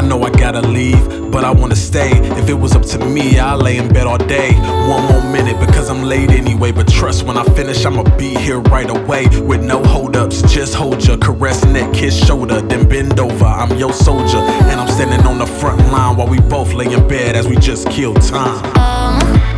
know I gotta leave, but I wanna stay. If it was up to me, I'd lay in bed all day. One more minute because I'm late anyway, but trust when I finish, I'ma be here right away. With no hold-ups, just hold ya. Caress neck, kiss shoulder, then bend over. I'm your soldier, and I'm standing on the front line while we both lay in bed as we just kill time.